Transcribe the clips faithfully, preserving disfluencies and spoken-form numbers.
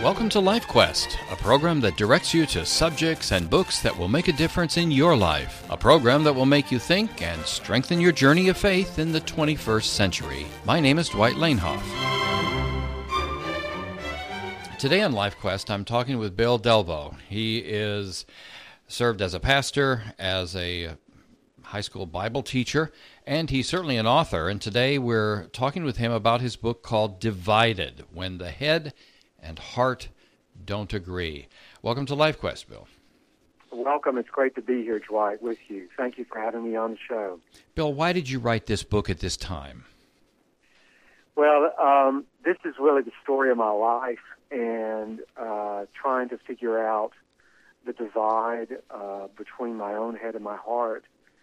Welcome to Life Quest, a program that directs you to subjects and books that will make a difference in your life. A program that will make you think and strengthen your journey of faith in the twenty-first century. My name is Dwight Lanehoff. Today on Life Quest, I'm talking with Bill Delvo. He is served as a pastor, as a high school Bible teacher, and he's certainly an author. And today we're talking with him about his book called Divided, When the Head and Heart Don't Agree. Welcome to Life Quest, Bill. Welcome. It's great to be here, Dwight, with you. Thank you for having me on the show. Bill, why did you write this book at this time? Well, um, this is really the story of my life, and uh, trying to figure out the divide uh, between my own head and my heart.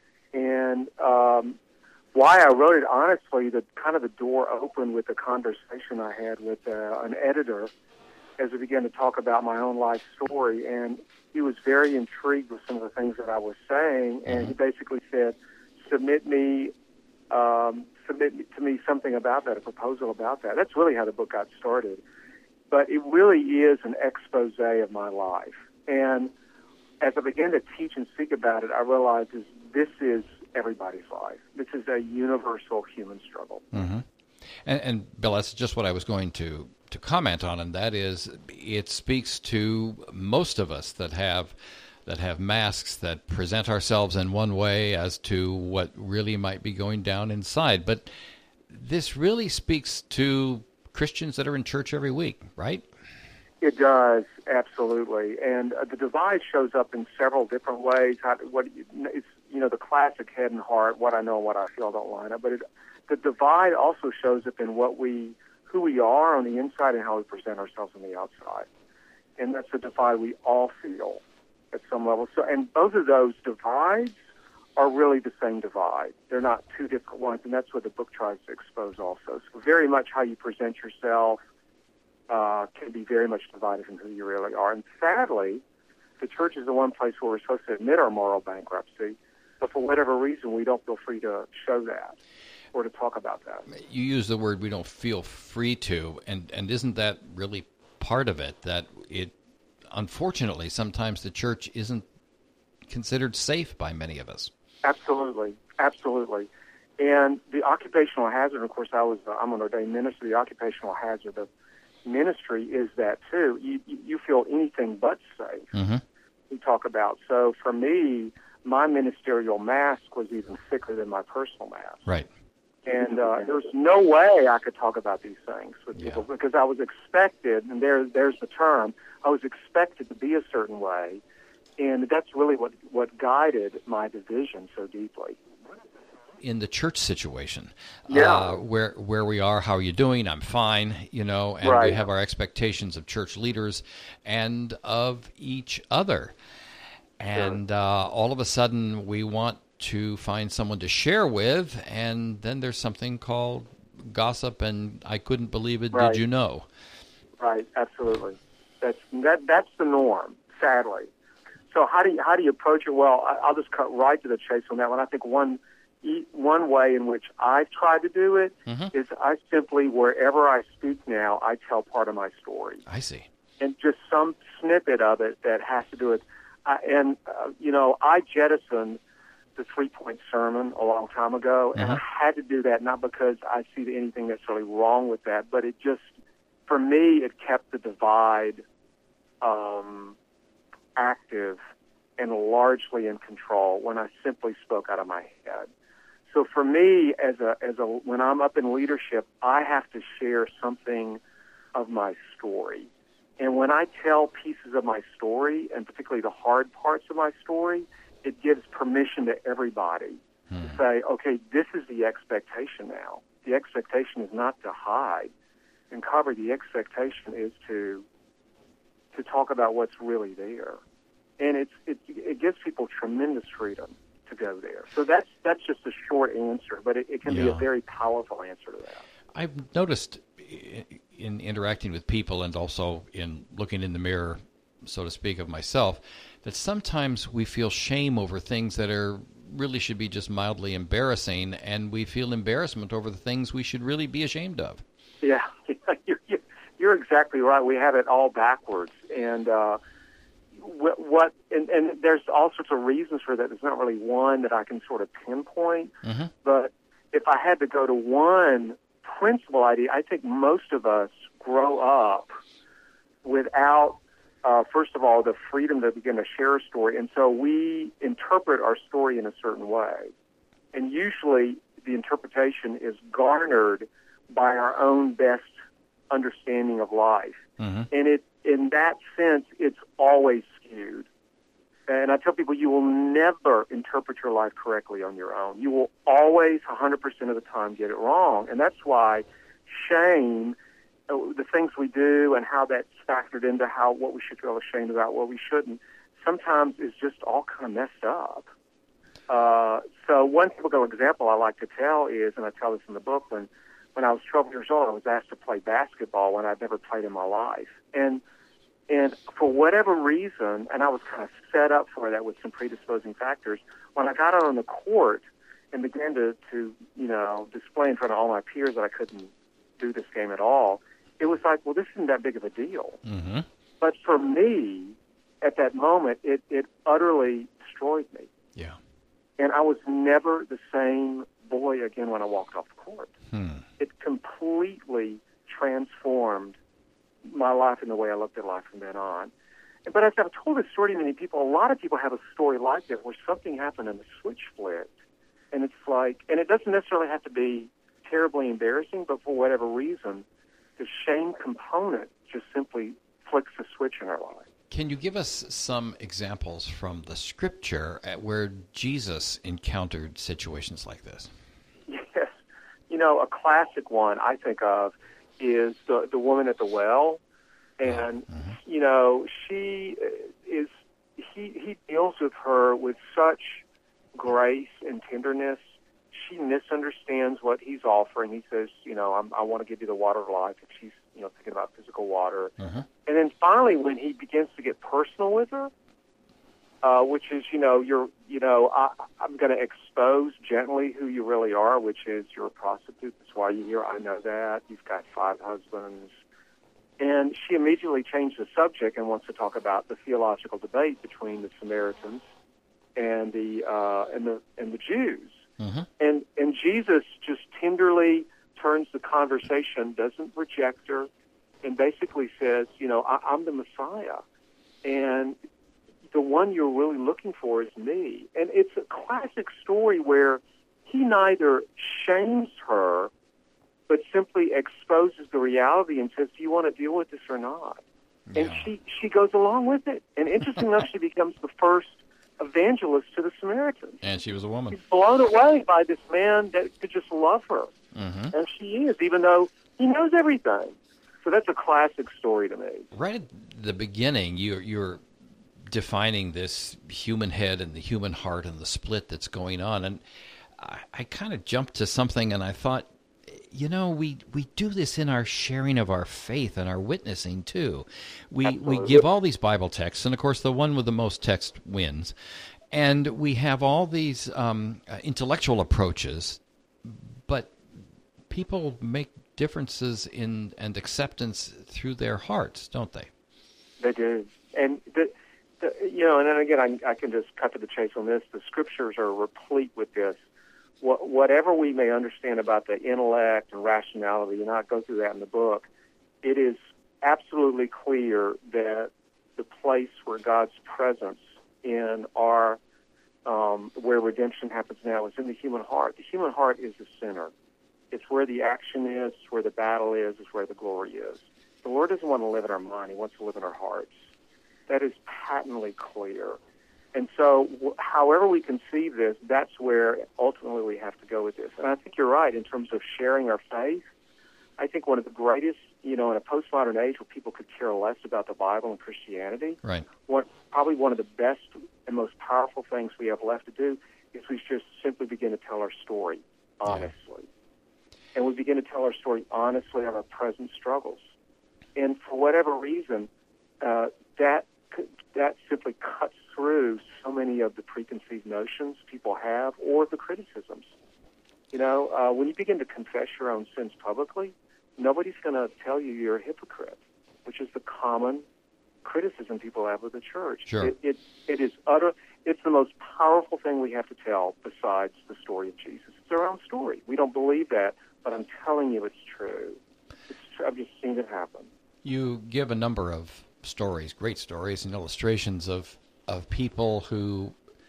And um, why I wrote it, honestly, the kind of the door opened with the conversation I had with uh, an editor as we began to talk about my own life story. And he was very intrigued with some of the things that I was saying, and mm-hmm. he basically said, submit me, um, submit to me something about that, a proposal about that. That's really how the book got started. But it really is an expose of my life. And as I began to teach and speak about it, I realized is this is everybody's life. This is a universal human struggle. Mm-hmm. And, and Bill, that's just what I was going to, to comment on, and that is it speaks to most of us that have that have masks that present ourselves in one way as to what really might be going down inside. But this really speaks to Christians that are in church every week, right? It does, absolutely. And uh, the divide shows up in several different ways. How, what it's, you know, the classic head and heart, what I know and what I feel don't line up. But it, the divide also shows up in what we, who we are on the inside and how we present ourselves on the outside. And that's a divide we all feel at some level. So, and both of those divides are really the same divide. They're not two different ones, and that's what the book tries to expose also. So very much how you present yourself uh, can be very much divided from who you really are. And sadly, the church is the one place where we're supposed to admit our moral bankruptcy, but for whatever reason, we don't feel free to show that or to talk about that. You use the word we don't feel free to, and, and isn't that really part of it, that it, unfortunately, sometimes the church isn't considered safe by many of us? Absolutely, absolutely. And the occupational hazard, of course, I was, uh, I'm an ordained minister, the occupational hazard of ministry is that, too. You, you feel anything but safe, mm-hmm. we talk about. So for me, my ministerial mask was even thicker than my personal mask. Right. And uh, there was no way I could talk about these things with people yeah. because I was expected, and there, there's the term, I was expected to be a certain way. And that's really what, what guided my division so deeply. In the church situation, yeah. uh, where where we are, how are you doing? I'm fine, you know, and right. we have our expectations of church leaders and of each other. And sure. uh, all of a sudden, we want to find someone to share with, and then there's something called gossip, and I couldn't believe it, right. did you know? Right, absolutely. That's that. That's the norm, sadly. So how do you, how do you approach it? Well, I'll just cut right to the chase on that one. I think one one way in which I've tried to do it mm-hmm. is I simply, wherever I speak now, I tell part of my story. I see. And just some snippet of it that has to do with, uh, and, uh, you know, I jettisoned the three-point sermon a long time ago, mm-hmm. and I had to do that not because I see anything necessarily wrong with that, but it just, for me, it kept the divide um active and largely in control when I simply spoke out of my head. So for me, as a as a when I'm up in leadership, I have to share something of my story. And when I tell pieces of my story, and particularly the hard parts of my story, it gives permission to everybody hmm. to say, okay, this is the expectation now. The expectation is not to hide and cover. The expectation is to to talk about what's really there. And it's, it, it gives people tremendous freedom to go there. So that's that's just a short answer, but it, it can yeah. be a very powerful answer to that. I've noticed in interacting with people and also in looking in the mirror, so to speak, of myself, that sometimes we feel shame over things that are really should be just mildly embarrassing, and we feel embarrassment over the things we should really be ashamed of. Yeah, you're, you're exactly right. We have it all backwards, and uh, what, what and, and there's all sorts of reasons for that. There's not really one that I can sort of pinpoint, mm-hmm. but if I had to go to one principal idea, I think most of us grow up without, uh, first of all, the freedom to begin to share a story, and so we interpret our story in a certain way, and usually the interpretation is garnered by our own best understanding of life. Mm-hmm. And it, in that sense, it's always skewed. And I tell people, you will never interpret your life correctly on your own. You will always, one hundred percent of the time, get it wrong. And that's why shame, the things we do and how that's factored into how what we should feel ashamed about, what we shouldn't, sometimes is just all kind of messed up. Uh, so one typical example I like to tell is, and I tell this in the book, when, when I was twelve years old, I was asked to play basketball when I'd never played in my life. And and for whatever reason, and I was kind of set up for that with some predisposing factors, when I got out on the court and began to, to you know, display in front of all my peers that I couldn't do this game at all, it was like, well, this isn't that big of a deal. Mm-hmm. But for me, at that moment, it, it utterly destroyed me. Yeah. And I was never the same boy again when I walked off the court. Hmm. It completely transformed my life and the way I looked at life from then on. But as I've told this story to many people, a lot of people have a story like that where something happened and the switch flipped. And it's like, and it doesn't necessarily have to be terribly embarrassing, but for whatever reason, the shame component just simply flicks the switch in our life. Can you give us some examples from the Scripture at where Jesus encountered situations like this? Yes. You know, a classic one I think of is the the woman at the well. And, mm-hmm. you know, she is, he, he deals with her with such grace and tenderness. She misunderstands what he's offering. He says, you know, I'm, I want to give you the water of life. And she's, you know, thinking about physical water. Mm-hmm. And then finally, when he begins to get personal with her, uh, which is, you know, you're, you know, I, I'm going to expose gently who you really are, which is you're a prostitute. That's why you're here. I know that. You've got five husbands. And she immediately changed the subject and wants to talk about the theological debate between the Samaritans and the uh, and the and the Jews. Mm-hmm. And and Jesus just tenderly turns the conversation, doesn't reject her, and basically says, you know, I, I'm the Messiah, and the one you're really looking for is me. And it's a classic story where he neither shames her, but simply exposes the reality and says, do you want to deal with this or not? Yeah. And she, she goes along with it. And interestingly enough, she becomes the first evangelist to the Samaritans. And she was a woman. She's blown away by this man that could just love her. Mm-hmm. And she is, even though he knows everything. So that's a classic story to me. Right at the beginning, you're, you're defining this human head and the human heart and the split that's going on. And I, I kind of jumped to something and I thought, you know, we, we do this in our sharing of our faith and our witnessing, too. We Absolutely. we give all these Bible texts, and, of course, the one with the most text wins. And we have all these um, uh, intellectual approaches, but people make differences in and acceptance through their hearts, don't they? They do. And, the, the, you know, and then again, I, I can just cut to the chase on this. The Scriptures are replete with this. Whatever we may understand about the intellect and rationality, and I go through that in the book, it is absolutely clear that the place where God's presence in our, um, where redemption happens now, is in the human heart. The human heart is the center. It's where the action is, it's where the battle is, it's where the glory is. The Lord doesn't want to live in our mind. He wants to live in our hearts. That is patently clear. And so however we conceive this, that's where ultimately we have to go with this. And I think you're right in terms of sharing our faith. I think one of the greatest, you know, in a postmodern age where people could care less about the Bible and Christianity, right. What, probably one of the best and most powerful things we have left to do is we just simply begin to tell our story honestly. Yeah. And we begin to tell our story honestly of our present struggles. And for whatever reason, uh, that that simply cuts through so many of the preconceived notions people have or the criticisms. You know, uh, when you begin to confess your own sins publicly, nobody's going to tell you you're a hypocrite, which is the common criticism people have of the church. Sure. It, it, it is utter. It's the most powerful thing we have to tell besides the story of Jesus. It's our own story. We don't believe that, but I'm telling you it's true. It's true. I've just seen it happen. You give a number of stories, great stories and illustrations of, of people who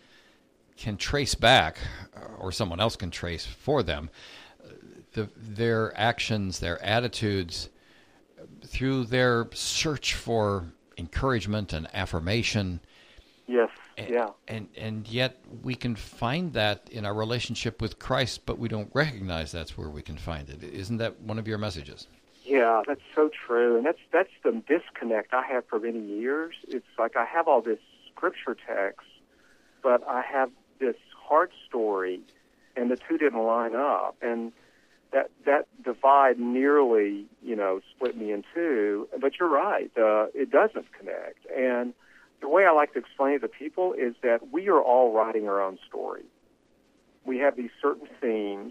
can trace back, or someone else can trace for them, the, their actions, their attitudes, through their search for encouragement and affirmation. Yes, and, yeah. And, and yet we can find that in our relationship with Christ, but we don't recognize that's where we can find it. Isn't that one of your messages? Yeah, that's so true. And that's that's the disconnect I have for many years. It's like I have all this scripture text, but I have this heart story, and the two didn't line up. And that that divide nearly, you know, split me in two. But you're right, uh, it doesn't connect. And the way I like to explain it to people is that we are all writing our own story. We have these certain themes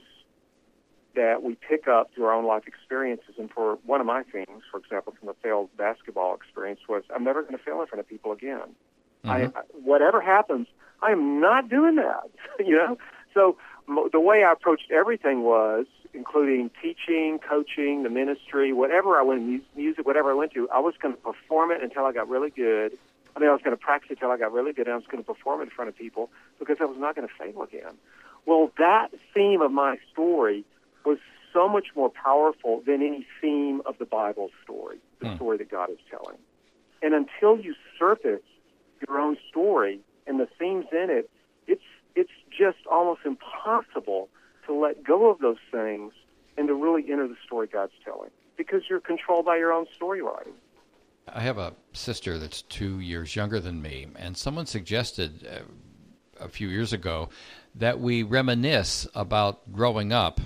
that we pick up through our own life experiences. And for one of my themes, for example, from the failed basketball experience, was I'm never going to fail in front of people again. Mm-hmm. I, I, whatever happens, I am not doing that. You know, so m- the way I approached everything was, including teaching, coaching, the ministry, whatever I went, mu- music, whatever I went to, I was going to perform it until I got really good. I mean, I was going to practice it until I got really good, and I was going to perform it in front of people because I was not going to fail again. Well, that theme of my story was so much more powerful than any theme of the Bible story, the hmm. story that God is telling. And until you surface your own story and the themes in it, it's it's just almost impossible to let go of those things and to really enter the story God's telling, because you're controlled by your own story writing. I have a sister that's two years younger than me, and someone suggested uh, a few years ago that we reminisce about growing up,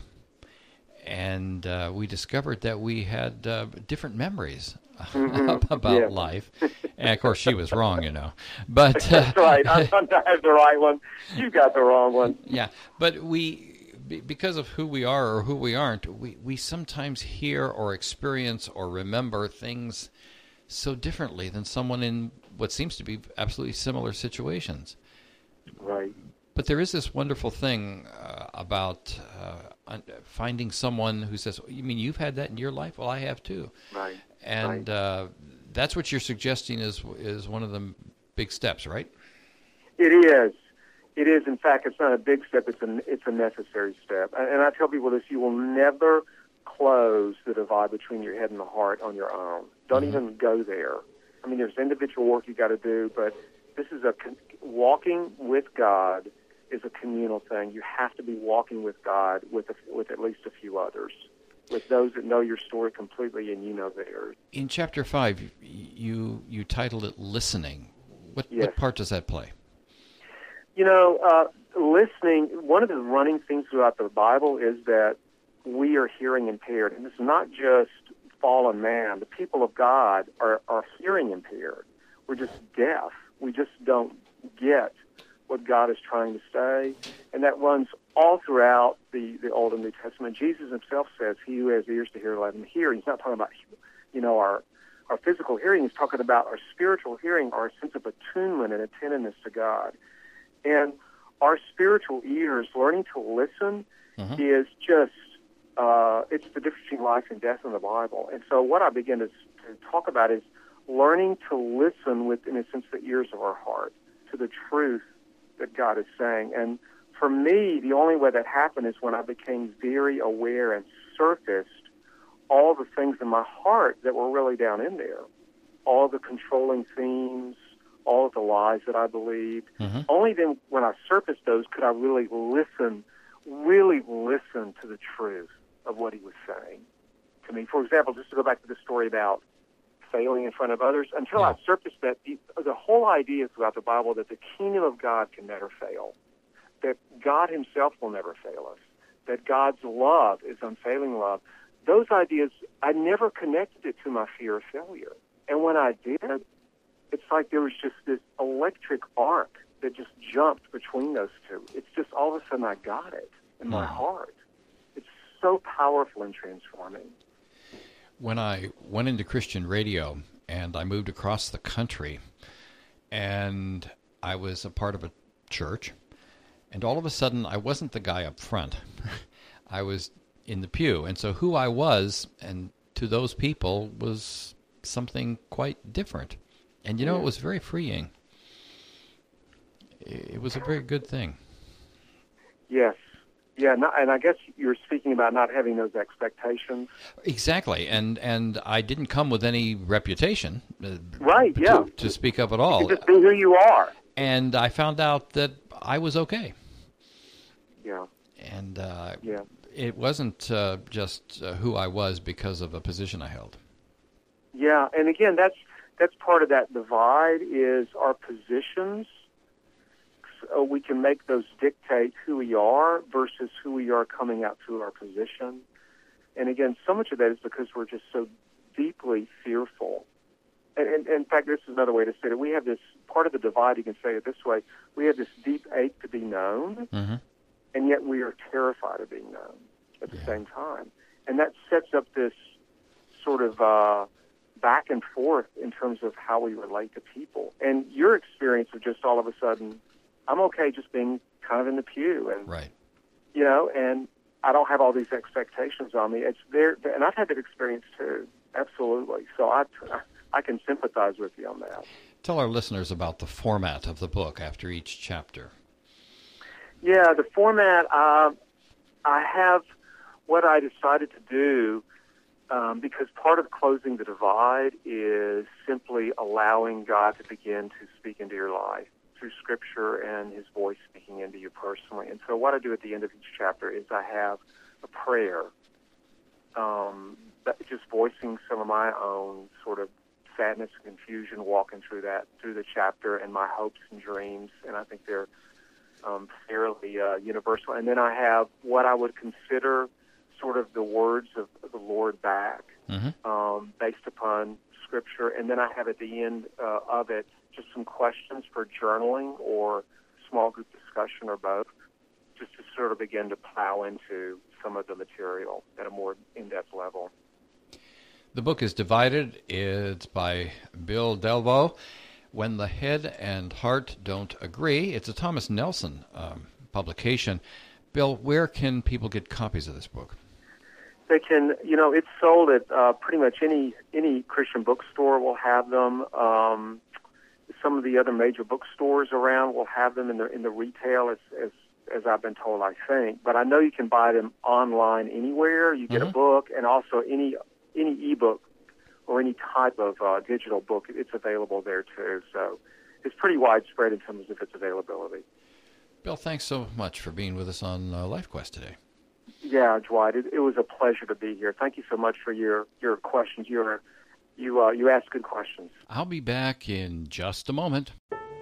and uh, we discovered that we had uh, different memories mm-hmm. about yeah. life. And, of course, she was wrong, you know. But uh, That's right. I have the right one. You got the wrong one. Yeah, but we, because of who we are or who we aren't, we, we sometimes hear or experience or remember things so differently than someone in what seems to be absolutely similar situations. Right. But there is this wonderful thing uh, about uh, finding someone who says, you mean you've had that in your life? Well, I have too. Right. And right. Uh, that's what you're suggesting is is one of the big steps, right? It is. It is. In fact, it's not a big step. It's a, it's a necessary step. And I tell people this, you will never close the divide between your head and the heart on your own. Don't mm-hmm. even go there. I mean, there's individual work you got to do, but this is a con- walking with God is a communal thing. You have to be walking with God with a, with at least a few others, with those that know your story completely and you know theirs. In chapter five, you you titled it "Listening." What yes. what part does that play? You know, uh, listening. One of the running things throughout the Bible is that we are hearing impaired, and it's not just fallen man. The people of God are are hearing impaired. We're just deaf. We just don't get what God is trying to say, and that runs all throughout the, the Old and New Testament. Jesus himself says, he who has ears to hear, let him hear. He's not talking about, you know, our, our physical hearing. He's talking about our spiritual hearing, our sense of attunement and attentiveness to God. And our spiritual ears, learning to listen, mm-hmm. is just, uh, it's the difference between life and death in the Bible. And so what I begin to, to talk about is learning to listen with, in a sense, the ears of our heart to the truth that God is saying. And for me, the only way that happened is when I became very aware and surfaced all the things in my heart that were really down in there, all the controlling themes, all of the lies that I believed. Mm-hmm. Only then when I surfaced those could I really listen, really listen to the truth of what he was saying to me. For example, just to go back to the story about failing in front of others, until yeah. I surfaced that, the, the whole idea throughout the Bible that the kingdom of God can never fail, that God himself will never fail us, that God's love is unfailing love. Those ideas, I never connected it to my fear of failure. And when I did, it's like there was just this electric arc that just jumped between those two. It's just all of a sudden I got it in my wow. heart. It's so powerful and transforming. When I went into Christian radio and I moved across the country, and I was a part of a church, and all of a sudden I wasn't the guy up front. I was in the pew. And so who I was, and to those people, was something quite different. And, you know, it was very freeing. It was a very good thing. Yes. Yeah, not, and I guess you're speaking about not having those expectations. Exactly, and and I didn't come with any reputation, uh, right? To, yeah, to speak of at all. You just be who you are. And I found out that I was okay. Yeah. And uh, yeah, it wasn't uh, just uh, who I was because of a position I held. Yeah, and again, that's that's part of that divide is our positions. So we can make those dictate who we are versus who we are coming out through our position. And again, so much of that is because we're just so deeply fearful. And, and, and in fact, this is another way to say it. We have this part of the divide, you can say it this way, we have this deep ache to be known, mm-hmm. and yet we are terrified of being known at the yeah. same time. And that sets up this sort of uh, back and forth in terms of how we relate to people. And your experience of just all of a sudden, I'm okay just being kind of in the pew, and right. you know, and I don't have all these expectations on me. It's there, and I've had that experience too, absolutely. So I, I can sympathize with you on that. Tell our listeners about the format of the book after each chapter. Yeah, the format. Uh, I have what I decided to do um, because part of closing the divide is simply allowing God to begin to speak into your life through Scripture and His voice speaking into you personally. And so what I do at the end of each chapter is I have a prayer, um, that, just voicing some of my own sort of sadness and confusion, walking through that, through the chapter, and my hopes and dreams, and I think they're um, fairly uh, universal. And then I have what I would consider sort of the words of the Lord back, mm-hmm. um, based upon Scripture, and then I have at the end uh, of it just some questions for journaling or small group discussion or both, just to sort of begin to plow into some of the material at a more in-depth level. The book is divided. It's by Bill Delvaux, When the Head and Heart Don't Agree. It's a Thomas Nelson um, publication. Bill, where can people get copies of this book? They can, you know, it's sold at uh, pretty much any any Christian bookstore will have them. Um, some of the other major bookstores around will have them in the in the retail, as as as I've been told, I think. But I know you can buy them online anywhere. You get mm-hmm. a book, and also any any ebook or any type of uh, digital book, it's available there too. So it's pretty widespread in terms of its availability. Bill, thanks so much for being with us on uh, LifeQuest today. Yeah, Dwight, it, it was a pleasure to be here. Thank you so much for your, your questions. You're, you uh, you asked good questions. I'll be back in just a moment.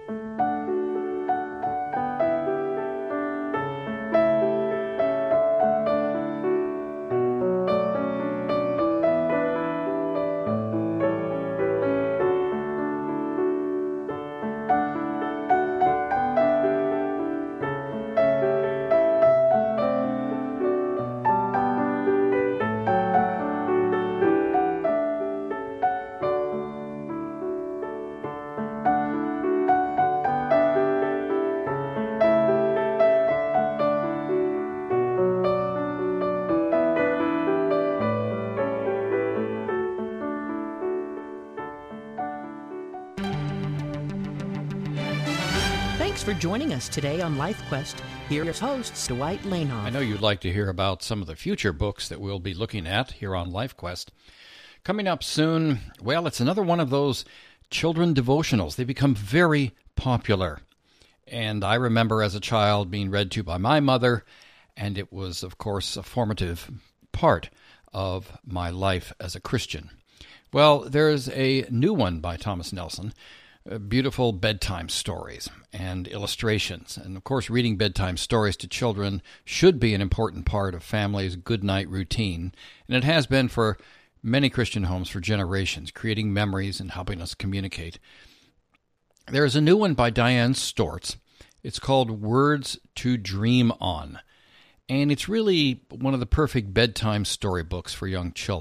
For joining us today on LifeQuest. Here's hosts Dwight Lainoff. I know you'd like to hear about some of the future books that we'll be looking at here on LifeQuest. Coming up soon, well, it's another one of those children devotionals. They become very popular. And I remember as a child being read to by my mother, and it was, of course, a formative part of my life as a Christian. Well, there's a new one by Thomas Nelson, beautiful bedtime stories and illustrations. And, of course, reading bedtime stories to children should be an important part of families' good night routine, and it has been for many Christian homes for generations, creating memories and helping us communicate. There is a new one by Diane Stortz. It's called Words to Dream On, and it's really one of the perfect bedtime storybooks for young children.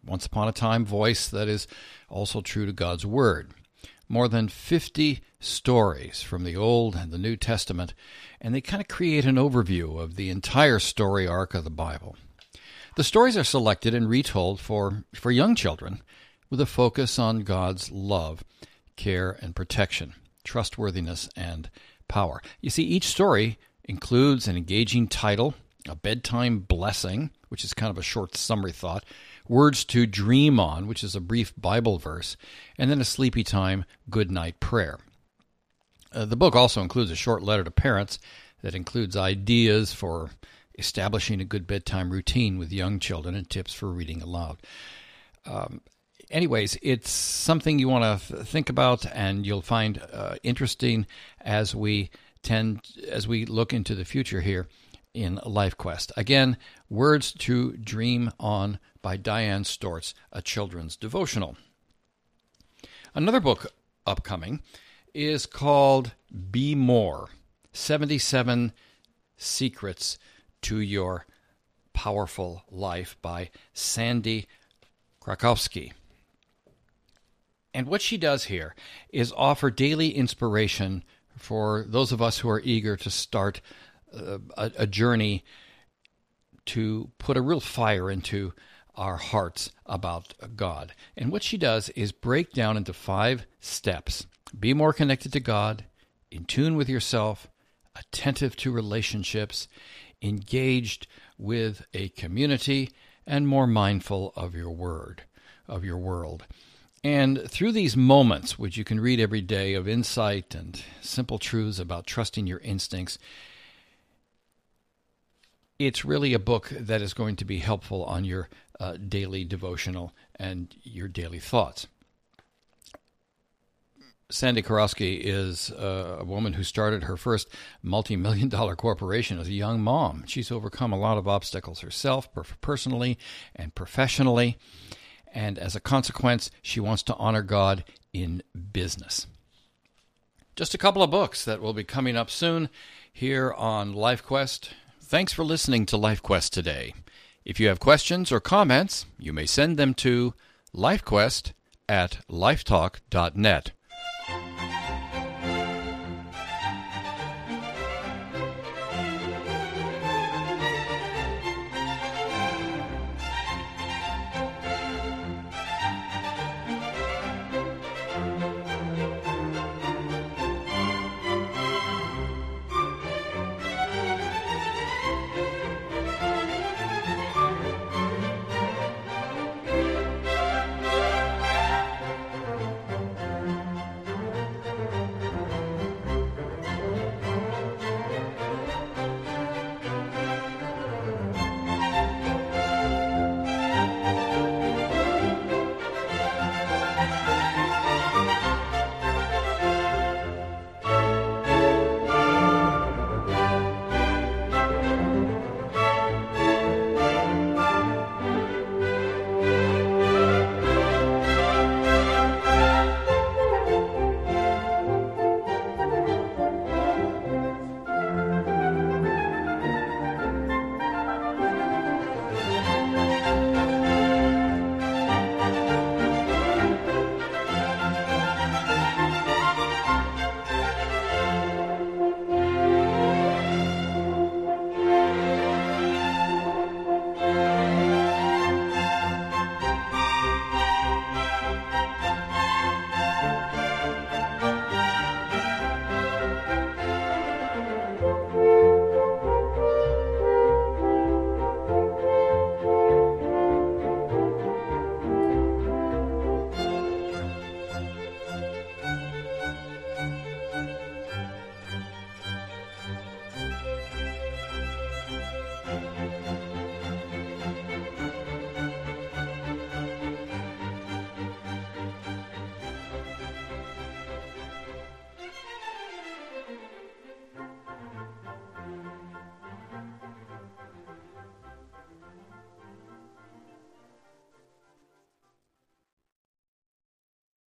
once upon a time voice that is also true to God's Word. More than fifty stories from the Old and the New Testament, and they kind of create an overview of the entire story arc of the Bible. The stories are selected and retold for, for young children with a focus on God's love, care, and protection, trustworthiness, and power. You see, each story includes an engaging title, a bedtime blessing, which is kind of a short summary thought, words to dream on, which is a brief Bible verse, and then a sleepy time good night prayer. Uh, the book also includes a short letter to parents that includes ideas for establishing a good bedtime routine with young children and tips for reading aloud. Um, anyways, it's something you want to th- think about, and you'll find uh, interesting as we tend as we look into the future here in LifeQuest. Again, Words to Dream On by Diane Stortz, a children's devotional. Another book upcoming is called Be More, seventy-seven Secrets to Your Powerful Life by Sandy Krakowski. And what she does here is offer daily inspiration for those of us who are eager to start uh, a, a journey to put a real fire into our hearts about God. And what she does is break down into five steps. Be more connected to God, in tune with yourself, attentive to relationships, engaged with a community, and more mindful of your word, of your world. And through these moments, which you can read every day, of insight and simple truths about trusting your instincts, it's really a book that is going to be helpful on your uh, daily devotional and your daily thoughts. Sandy Krakowski is uh, a woman who started her first multi-million dollar corporation as a young mom. She's overcome a lot of obstacles herself, personally and professionally. And as a consequence, she wants to honor God in business. Just a couple of books that will be coming up soon here on LifeQuest. Thanks for listening to LifeQuest today. If you have questions or comments, you may send them to lifequest at lifetalk dot net.